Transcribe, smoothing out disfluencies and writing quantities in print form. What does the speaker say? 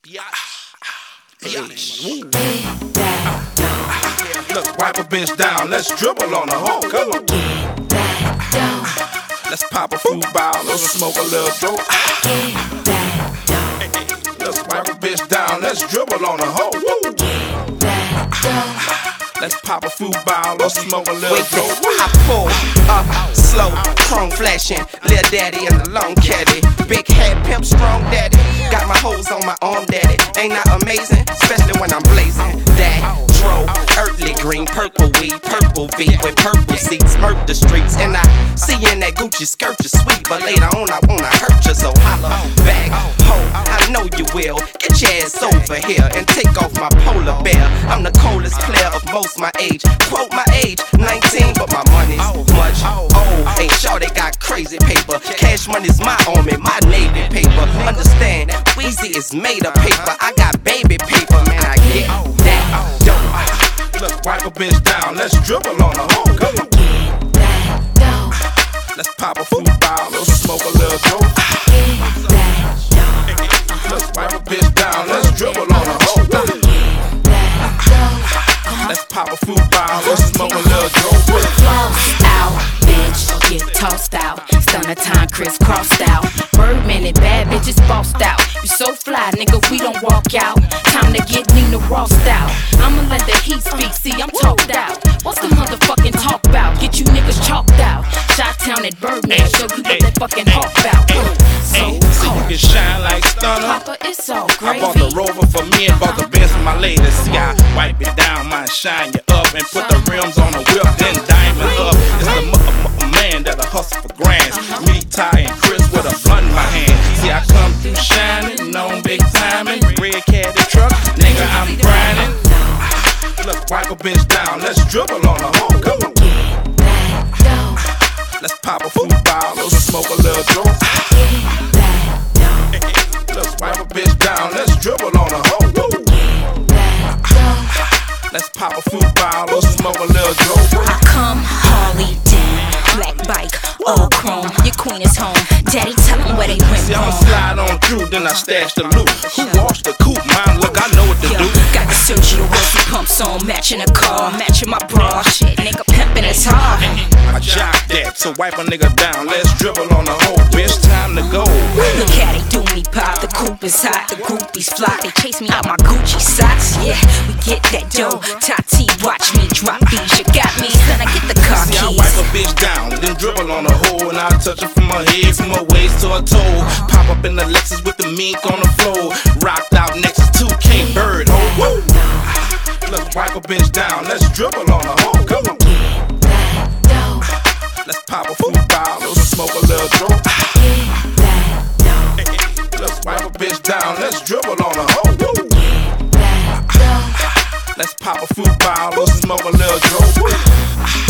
Yeah. Look, wipe a bitch down, let's dribble on the hoe. Come on. Let's pop a fruit bottle, let's smoke a little dope. Look, wipe a bitch down, let's dribble on the hoe. Let's pop a fruit bottle, let's smoke a little dope. I pull up slow, chrome flashing, Lil Daddy in the long caddy, big head pimp, strong daddy. Got my hoes on my arm, daddy. Ain't that amazing? Especially when I'm blazing. That dro, earthly green, purple weed, purple V with purple seats, murk the streets. And I see you in that Gucci skirt, you're sweet, but later on I wanna hurt you, so holla back, ho. I know you will. Get your ass over here and take off my polar bear. I'm the coldest player of most my age. Quote my age, 19, but my money's much old. Ain't sure they got crazy paper. Cash money's my army, my Navy paper. Understand, Weezy is made of paper. I got baby paper, man, I get that dope. Look, wipe a bitch down, let's dribble on the hoe. Come on. Let's pop a fruit bottle, let's smoke a little dope. Let's wipe a bitch down, let's dribble on the hoe. Let's pop a fruit bottle, let's smoke a little dope. Floss out, bitch, get tossed out. Stunner time, crisscrossed out. Birdman and bad bitches bossed out. You so fly, nigga, we don't walk out. Time to get Nina Rossed out. I'ma let the heat speak, see, I'm talked out. What's the motherfucking talk about? Get you niggas chalked out. Shot-town at Birdman, show you what that fucking hawk bout. So you can shine like Stunner. Papa, it's all I gravy. bought the Rover for me and bought the Benz for my lady. See, I wipe it down, mine shine you up, and put the rims on the whip, then diamond up. It's the man that'll hustle for grands. Me, Ty, and Chris with a blunt in my hand. See, I come through shining, known big timing. Red caddy truck, nigga, I'm grinding. Look, wipe a bitch down, let's dribble on the hoe. Come on. Let's pop a fruit bottle, let's smoke a little dope. Let's wipe a bitch down, let's dribble on the hoe. Let's pop a fruit bottle, let's smoke a little dope. I come Harley down, black bike, all chrome. Your queen is home. Daddy, tell them where they went See, I'ma wrong. slide on through, then I stash the loot. Who washed the coupe? Mine, look, I know what to do. Got the Sergio Rossi pumps on, matching the car, matching my bra. Shit, nigga pimpin' is hard. I jock that, so wipe a nigga down. Let's dribble on the hoe, bitch, time to go. Look at it, do me pop. The coupe is hot, the groupies fly. They chase me out my Gucci socks. Yeah, we get that dough. Tati, watch me drop these. You got me, then I get the car See, I keys. wipe a bitch down, then dribble on the hoe, and I touch her from her head, from her waist to her toe. Pop up in the Lexus with the mink on the floor. Rocked out next to 2K Bird, oh woo. Look, wipe a bitch down, let's dribble on the hoe. Come on. Let's pop a fruit bottle, let's smoke a little dope. Let's wipe a bitch down, let's dribble on the hoe. Let's pop a fruit bottle, let's smoke a little dope.